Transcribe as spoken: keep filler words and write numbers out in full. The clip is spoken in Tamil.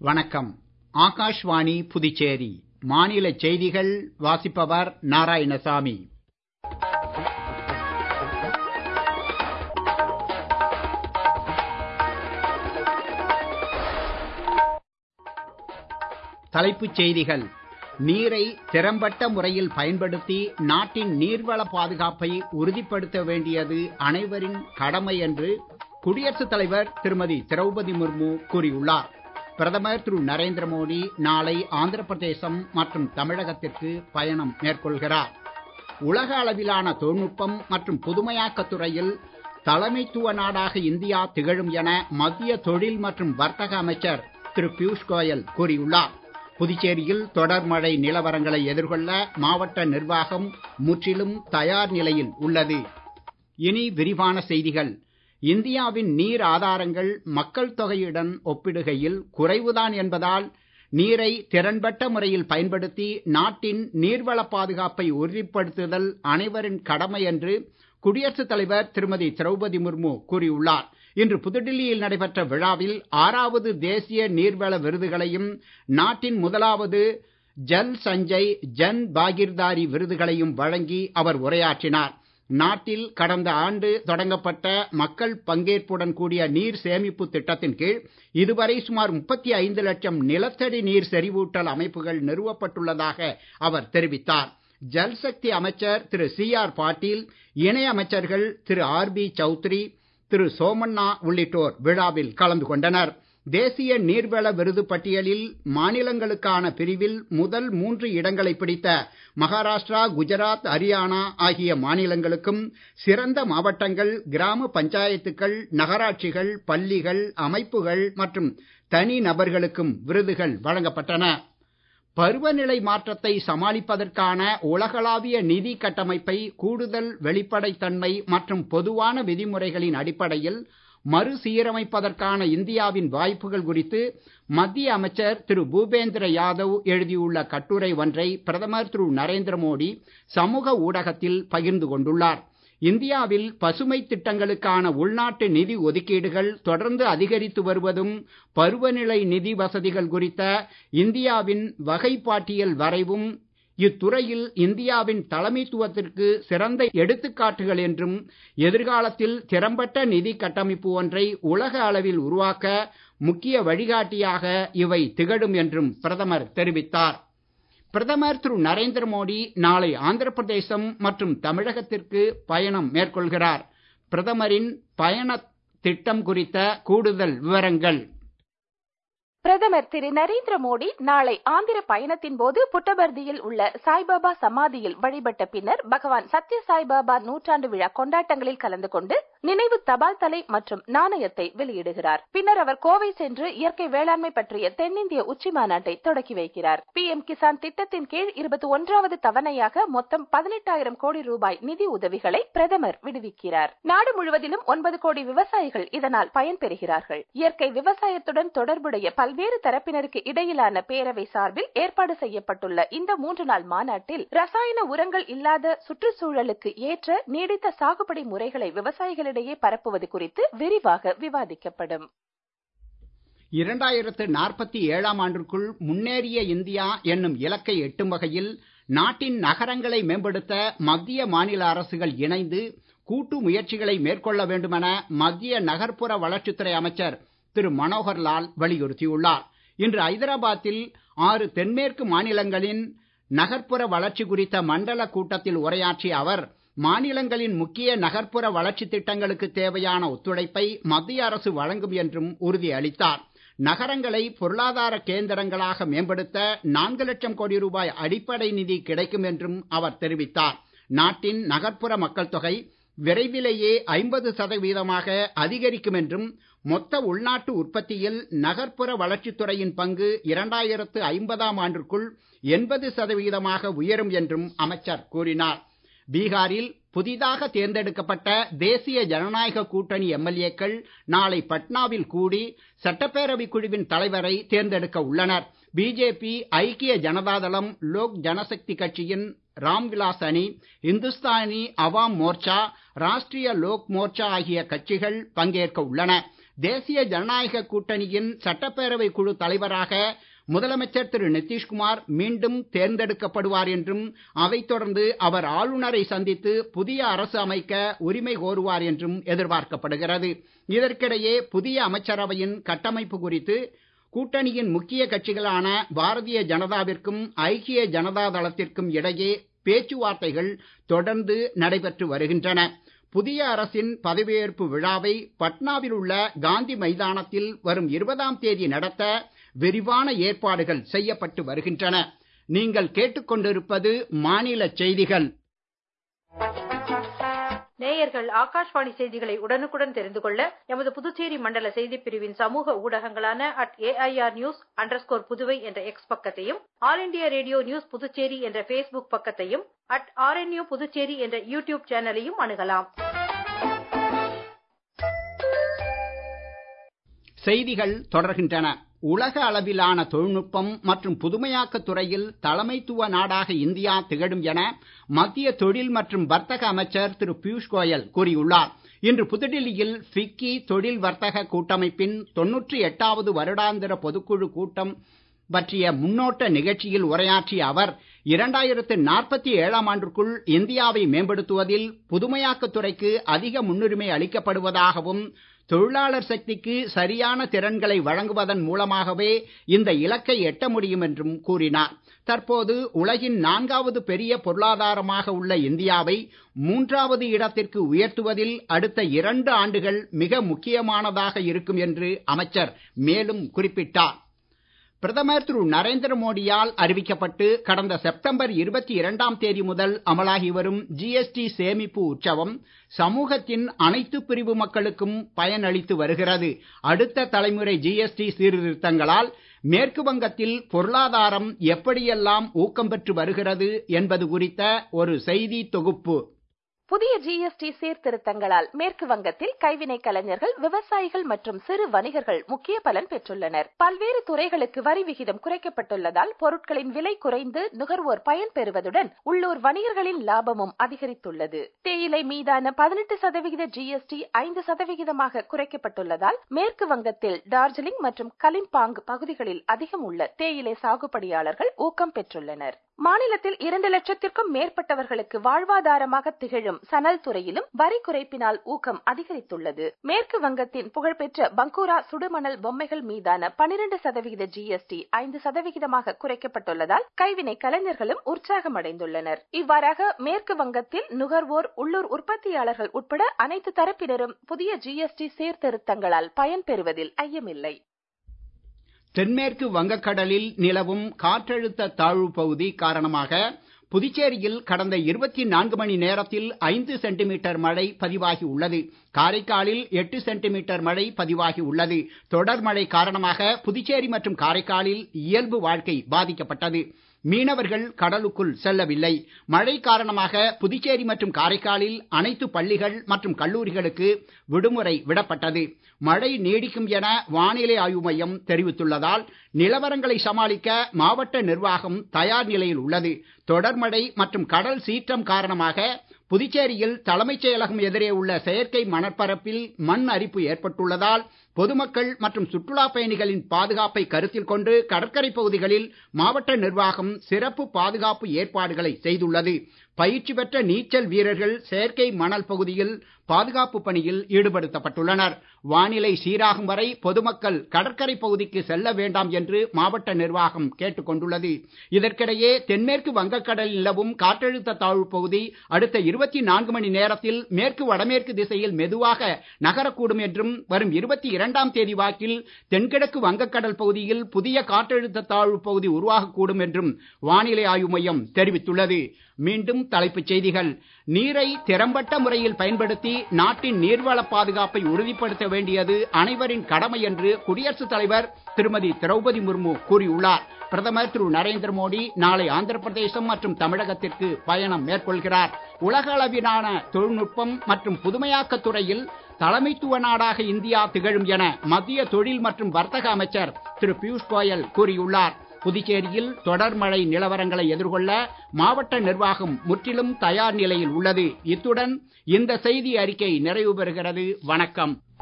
வணக்கம். ஆகாஷ்வாணி புதுச்சேரி மாநில செய்திகள் வாசிப்பவர் நாராயணசாமி. தலைப்புச் செய்திகள். நீரை திறம்பட்ட முறையில் பயன்படுத்தி நாட்டின் நீர்வள பாதுகாப்பை உறுதிப்படுத்த வேண்டியது அனைவரின் கடமை என்று குடியரசுத் தலைவர் திருமதி திரௌபதி முர்மு கூறியுள்ளார். பிரதமர் திரு நரேந்திர மோடி நாளை ஆந்திர பிரதேசம் மற்றும் தமிழகத்திற்கு பயணம் மேற்கொள்கிறார். உலக அளவிலான தொழில்நுட்பம் மற்றும் புதுமையாக்கத் துறையில் தலைமைத்துவ நாடாக இந்தியா திகழும் என மத்திய தொழில் மற்றும் வர்த்தக அமைச்சர் திரு பியூஷ் கோயல் கூறியுள்ளார். புதுச்சேரியில் தொடர் மழை நிலவரங்களை எதிர்கொள்ள மாவட்ட நிர்வாகம் முற்றிலும் தயார் நிலையில் உள்ளது. இனி விரிவான செய்திகள். இந்தியாவின் நீர் ஆதாரங்கள் மக்கள் தொகையுடன் ஒப்பிடுகையில் குறைவுதான் என்பதால் நீரை திறன்பட்ட முறையில் பயன்படுத்தி நாட்டின் நீர்வள பாதுகாப்பை உறுதிப்படுத்துதல் அனைவரின் கடமை என்று குடியரசுத் தலைவர் திருமதி திரௌபதி முர்மு கூறியுள்ளார். இன்று புதுடில்லியில் நடைபெற்ற விழாவில் ஆறாவது தேசிய நீர்வள விருதுகளையும் நாட்டின் முதலாவது ஜல் சஞ்சய் ஜன் பாகிர்தாரி விருதுகளையும் வழங்கி அவர் உரையாற்றினார். நாட்டில் கடந்த ஆண்டு தொடங்கப்பட்ட மக்கள் பங்கேற்புடன் கூடிய நீர் சேமிப்பு திட்டத்தின் கீழ் இதுவரை சுமார் முப்பத்தி ஐந்து லட்சம் நிலத்தடி நீர் செறிவூட்டல் அமைப்புகள் நிறுவப்பட்டுள்ளதாக அவர் தெரிவித்தார். ஜல்சக்தி அமைச்சர் திரு சி ஆர் பாட்டீல், இணை அமைச்சர்கள் திரு ஆர் பி சௌத்ரி, திரு சோமண்ணா உள்ளிட்டோர் விழாவில் கலந்து கொண்டனர். தேசிய நீர்வள விருது பட்டியலில் மாநிலங்களுக்கான பிரிவில் முதல் மூன்று இடங்களை பிடித்த மகாராஷ்டிரா, குஜராத், ஹரியானா ஆகிய மாநிலங்களுக்கும் சிறந்த மாவட்டங்கள், கிராம பஞ்சாயத்துக்கள், நகராட்சிகள், பள்ளிகள், அமைப்புகள் மற்றும் தனி நபர்களுக்கும் விருதுகள் வழங்கப்பட்டன. பருவநிலை மாற்றத்தை சமாளிப்பதற்கான உலகளாவிய நிதி கட்டமைப்பை கூடுதல் வெளிப்படைத்தன்மை மற்றும் பொதுவான விதிமுறைகளின் அடிப்படையில் மறுசீரமைப்பதற்கான இந்தியாவின் வாய்ப்புகள் குறித்து மத்திய அமைச்சர் திரு பூபேந்திர யாதவ் எழுதியுள்ள கட்டுரை ஒன்றை பிரதமர் திரு நரேந்திர மோடி சமூக ஊடகத்தில் பகிர்ந்து கொண்டுள்ளார். இந்தியாவில் பசுமை திட்டங்களுக்கான உள்நாட்டு நிதி ஒதுக்கீடுகள் தொடர்ந்து அதிகரித்து வருவதும் பருவநிலை நிதி வசதிகள் குறித்த இந்தியாவின் வகைப்பாட்டியல் வரைவும் இத்துறையில் இந்தியாவின் தலைமைத்துவத்திற்கு சிறந்த எடுத்துக்காட்டுகள் என்றும் எதிர்காலத்தில் திறம்பட்ட நிதி கட்டமைப்பு ஒன்றை உலக அளவில் உருவாக்க முக்கிய வழிகாட்டியாக இவை திகழும் என்றும் பிரதமர் தெரிவித்தார். பிரதமர் திரு நரேந்திர மோடி நாளை ஆந்திர பிரதேசம் மற்றும் தமிழகத்திற்கு பயணம் மேற்கொள்கிறார். பிரதமரின் பயண திட்டம் குறித்த கூடுதல் விவரங்கள். பிரதமர் திரு நரேந்திர மோடி நாளை ஆந்திர பயணத்தின் போது புட்டபர்தியில் உள்ள சாய்பாபா சமாதியில் வழிபட்ட பின்னர் பகவான் சத்ய சாய்பாபா நூற்றாண்டு விழா கொண்டாட்டங்களில் கலந்து கொண்டு நினைவு தபால் தலை மற்றும் நாணயத்தை வெளியிடுகிறார். பின்னர் அவர் கோவை சென்று இயற்கை வேளாண்மை பற்றிய தென்னிந்திய உச்சி மாநாட்டை தொடக்கி வைக்கிறார். பி எம் கிசான் திட்டத்தின் கீழ் இருபத்தி ஒன்றாவது தவணையாக மொத்தம் பதினெட்டாயிரம் கோடி ரூபாய் நிதி உதவிகளை பிரதமர் விடுவிக்கிறார். நாடு முழுவதிலும் ஒன்பது கோடி விவசாயிகள் இதனால் பயன்பெறுகிறார்கள். இயற்கை விவசாயத்துடன் தொடர்புடைய பல்வேறு தரப்பினருக்கு இடையிலான பேரவை சார்பில் ஏற்பாடு செய்யப்பட்டுள்ள இந்த மூன்று நாள் மாநாட்டில் ரசாயன உரங்கள் இல்லாத சுற்றுச்சூழலுக்கு ஏற்ற நீடித்த சாகுபடி முறைகளை விவசாயிகளிடையே பரப்புவது குறித்து விரிவாக விவாதிக்கப்படும். இரண்டாயிரத்து நாற்பத்தி ஏழாம் ஆண்டிற்குள் முன்னேறிய இந்தியா என்னும் இலக்கை எட்டும் வகையில் நாட்டின் நகரங்களை மேம்படுத்த மத்திய மாநில அரசுகள் இணைந்து கூட்டு முயற்சிகளை மேற்கொள்ள வேண்டுமென மத்திய நகர்ப்புற வளர்ச்சித்துறை அமைச்சர் திரு மனோகர் லால் வலியுறுத்தியுள்ளார். இன்று ஐதராபாத்தில் ஆறு தென்மேற்கு மாநிலங்களின் நகர்ப்புற வளர்ச்சி குறித்த மண்டல கூட்டத்தில் உரையாற்றிய அவர், மாநிலங்களின் முக்கிய நகர்ப்புற வளர்ச்சி திட்டங்களுக்கு தேவையான ஒத்துழைப்பை மத்திய அரசு வழங்கும் என்றும் உறுதி அளித்தார். நகரங்களை பொருளாதார கேந்திரங்களாக மேம்படுத்த நான்கு லட்சம் கோடி ரூபாய் அடிப்படை நிதி கிடைக்கும் என்றும் அவர் தெரிவித்தார். நாட்டின் நகர்ப்புற மக்கள் தொகை விரைவிலேயே ஐம்பது சதவீதமாக அதிகரிக்கும் என்றும் மொத்த உள்நாட்டு உற்பத்தியில் நகர்ப்புற வளர்ச்சித்துறையின் பங்கு இரண்டாயிரத்து ஐம்பதாம் ஆண்டிற்குள் எண்பது சதவீதமாக உயரும் என்றும் அமைச்சர் கூறினார். பீகாரில் புதிதாக தேர்ந்தெடுக்கப்பட்ட தேசிய ஜனநாயக கூட்டணி எம் எல் ஏக்கள் நாளை பட்னாவில் கூடி சட்டப்பேரவை குழுவின் தலைவரை தேர்ந்தெடுக்க உள்ளனர். பிஜேபி, ஐக்கிய ஜனதாதளம், லோக் ஜனசக்தி கட்சியின் ராம்விலாஸ் அனி, இந்துஸ்தானி அவாம் மோர்ச்சா, ராஷ்டிரிய லோக் மோர்ச்சா ஆகிய கட்சிகள் பங்கேற்க உள்ளன. தேசிய ஜனநாயக கூட்டணியின் சட்டப்பேரவை குழு தலைவராக முதலமைச்சர் திரு நிதிஷ்குமார் மீண்டும் தேர்ந்தெடுக்கப்படுவார் என்றும் அதைத் தொடர்ந்து அவர் ஆளுநரை சந்தித்து புதிய அரசு அமைக்க உரிமை கோருவார் என்றும் எதிர்பார்க்கப்படுகிறது. இதற்கிடையே புதிய அமைச்சரவையின் கட்டமைப்பு குறித்து கூட்டணியின் முக்கிய கட்சிகளான பாரதிய ஜனதாவிற்கும் ஐக்கிய ஜனதா தளத்திற்கும் இடையே பேச்சுவார்த்தைகள் தொடர்ந்து நடைபெற்று வருகின்றன. புதிய அரசின் பதவியேற்பு விழாவை பட்னாவில் உள்ள காந்தி மைதானத்தில் வரும் இருபதாம் தேதி நடத்த விரிவான ஏற்பாடுகள் செய்யப்பட்டு வருகின்றன. நீங்கள் கேட்டுக்கொண்டிருப்பது மாநில செய்திகள். நேயர்கள் ஆகாஷ்வாணி செய்திகளை உடனுக்குடன் தெரிந்து கொள்ள எமது புதுச்சேரி மண்டல செய்திப் பிரிவின் சமூக ஊடகங்களான at AIR news underscore Puduvai என்ற எக்ஸ் பக்கத்தையும், All India Radio news Puducherry என்ற பேஸ்புக் பக்கத்தையும், அட் ஆர்என்யூ புதுச்சேரி என்ற யூடியூப் சேனலையும் அணுகலாம். செய்திகள் தொடர்கின்றன. உலக அளவிலான தொழில்நுட்பம் மற்றும் புதுமையாக்கத் துறையில் தலைமைத்துவ நாடாக இந்தியா திகழும் என மத்திய தொழில் மற்றும் வர்த்தக அமைச்சர் திரு பியூஷ் கோயல் கூறியுள்ளார். இன்று புதுடில்லியில் ஃபிக்கி தொழில் வர்த்தக கூட்டமைப்பின் தொன்னூற்றி எட்டாவது வருடாந்திர பொதுக்குழு கூட்டம் பற்றிய முன்னோட்ட நிகழ்ச்சியில் உரையாற்றிய அவர், இரண்டாயிரத்து நாற்பத்தி ஏழாம் ஆண்டிற்குள் இந்தியாவை மேம்படுத்துவதில் புதுமையாக்கத் துறைக்கு அதிக முன்னுரிமை அளிக்கப்படுவதாகவும், தொழிலாளர் சக்திக்கு சரியான திறன்களை வழங்குவதன் மூலமாகவே இந்த இலக்கை எட்ட முடியும் என்றும் கூறினார். தற்போது உலகின் நான்காவது பெரிய பொருளாதாரமாக உள்ள இந்தியாவை மூன்றாவது இடத்திற்கு உயர்த்துவதில் அடுத்த இரண்டு ஆண்டுகள் மிக முக்கியமானதாக இருக்கும் என்று அமைச்சர் மேலும் குறிப்பிட்டார். பிரதமர் திரு நரேந்திர மோடியால் அறிவிக்கப்பட்டு கடந்த செப்டம்பர் இருபத்தி இரண்டாம் தேதி முதல் அமலாகி வரும் ஜிஎஸ்டி சேமிப்பு உற்சவம் சமூகத்தின் அனைத்து பிரிவு மக்களுக்கும் பயனளித்து வருகிறது. அடுத்த தலைமுறை ஜிஎஸ்டி சீர்திருத்தங்களால் மேற்கு வங்கத்தில் பொருளாதாரம் எப்படியெல்லாம் ஊக்கம் பெற்று வருகிறது என்பது குறித்த ஒரு செய்தி தொகுப்பு. புதிய ஜிஎஸ்டி சீர்திருத்தங்களால் மேற்கு வங்கத்தில் கைவினை கலைஞர்கள், விவசாயிகள் மற்றும் சிறு வணிகர்கள் முக்கிய பலன் பெற்றுள்ளனர். பல்வேறு துறைகளுக்கு வரி விகிதம் குறைக்கப்பட்டுள்ளதால் பொருட்களின் விலை குறைந்து நுகர்வோர் பயன் பெறுவதுடன் உள்ளூர் வணிகர்களின் லாபமும் அதிகரித்துள்ளது. தேயிலை மீதான பதினெட்டு சதவிகித ஜிஎஸ்டி ஐந்து சதவிகிதமாக குறைக்கப்பட்டுள்ளதால் மேற்கு வங்கத்தில் டார்ஜிலிங் மற்றும் கலிம்பாங் பகுதிகளில் அதிகம் உள்ள தேயிலை சாகுபடியாளர்கள் ஊக்கம் பெற்றுள்ளனர். மாநிலத்தில் இரண்டு லட்சத்திற்கும் மேற்பட்டவர்களுக்கு வாழ்வாதாரமாக திகழும் சணல் துறையிலும் வரி குறைப்பினால் ஊக்கம் அதிகரித்துள்ளது. மேற்கு வங்கத்தின் புகழ்பெற்ற பங்கூரா சுடுமணல் பொம்மைகள் மீதான பனிரெண்டு சதவிகித ஜிஎஸ்டி ஐந்து சதவிகிதமாக குறைக்கப்பட்டுள்ளதால் கைவினை கலைஞர்களும் உற்சாகம் அடைந்துள்ளனர். இவ்வாறாக மேற்கு வங்கத்தில் நுகர்வோர், உள்ளூர் உற்பத்தியாளர்கள் உட்பட அனைத்து தரப்பினரும் புதிய ஜிஎஸ்டி சீர்திருத்தங்களால் பயன்பெறுவதில் ஐயமில்லை. தென்மேற்கு வங்கக்கடலில் நிலவும் காற்றழுத்த தாழ்வு பகுதி காரணமாக புதுச்சேரியில் கடந்த இருபத்தி நான்கு மணி நேரத்தில் ஐந்து சென்டிமீட்டர் மழை பதிவாகி உள்ளது. காரைக்காலில் எட்டு சென்டிமீட்டர் மழை பதிவாகி உள்ளது. தொடர் மழை காரணமாக புதுச்சேரி மற்றும் காரைக்காலில் இயல்பு வாழ்க்கை பாதிக்கப்பட்டது. மீனவர்கள் கடலுக்குள் செல்லவில்லை. மழை காரணமாக புதுச்சேரி மற்றும் காரைக்காலில் அனைத்து பள்ளிகள் மற்றும் கல்லூரிகளுக்கு விடுமுறை விடப்பட்டது. மழை நீடிக்கும் என வானிலை ஆய்வு மையம் தெரிவித்துள்ளதால் நிலவரங்களை சமாளிக்க மாவட்ட நிர்வாகம் தயார் நிலையில் உள்ளது. தொடர் மழை மற்றும் கடல் சீற்றம் காரணமாக புதுச்சேரியில் தலைமைச் செயலகம் எதிரே உள்ள செயற்கை மணற்பரப்பில் மண் அரிப்பு ஏற்பட்டுள்ளதால் பொதுமக்கள் மற்றும் சுற்றுலா பயணிகளின் பாதுகாப்பை கருத்தில் கொண்டு கடற்கரை பகுதிகளில் மாவட்ட நிர்வாகம் சிறப்பு பாதுகாப்பு ஏற்பாடுகளை செய்துள்ளது. பயிற்சி பெற்ற நீச்சல் வீரர்கள் செயற்கை மணல் பகுதியில் பாதுகாப்பு பணியில் ஈடுபடுத்தப்பட்டுள்ளனர். வானிலை சீராகும் வரை பொதுமக்கள் கடற்கரை பகுதிக்கு செல்ல வேண்டாம் என்று மாவட்ட நிர்வாகம் கேட்டுக் கொண்டுள்ளது. இதற்கிடையே தென்மேற்கு வங்கக்கடலில் நிலவும் காற்றழுத்த தாழ்வு பகுதி அடுத்த இருபத்தி நான்கு மணி நேரத்தில் மேற்கு வடமேற்கு திசையில் மெதுவாக நகரக்கூடும் என்றும் வரும் இருபத்தி இரண்டாம் தேதி வாக்கில் தென்கிழக்கு வங்கக்கடல் பகுதியில் புதிய காற்றழுத்த தாழ்வு பகுதி உருவாகக்கூடும் என்றும் வானிலை ஆய்வு மையம் தெரிவித்துள்ளது. மீண்டும் தலைப்புச் செய்திகள். நீரை திறம்பட்ட முறையில் பயன்படுத்தி நாட்டின் நீர்வள பாதுகாப்பை உறுதிப்படுத்த வேண்டியது அனைவரின் கடமை என்று குடியரசுத் தலைவர் திருமதி திரௌபதி முர்மு கூறியுள்ளார். பிரதமர் திரு நரேந்திர மோடி நாளை ஆந்திர பிரதேசம் மற்றும் தமிழகத்திற்கு பயணம் மேற்கொள்கிறார். உலக அளவிலான தொழில்நுட்பம் மற்றும் புதுமையாக்கத் துறையில் தலைமைத்துவ நாடாக இந்தியா திகழும் என மத்திய தொழில் மற்றும் வர்த்தக அமைச்சர் திரு பியூஷ் கோயல் கூறியுள்ளார். புதுச்சேரியில் தொடர் மழை நிலவரங்களை எதிர்கொள்ள மாவட்ட நிர்வாகம் முற்றிலும் தயார் நிலையில் உள்ளது. இத்துடன் இந்த செய்தி அறிக்கை நிறைவு பெறுகிறது. வணக்கம்.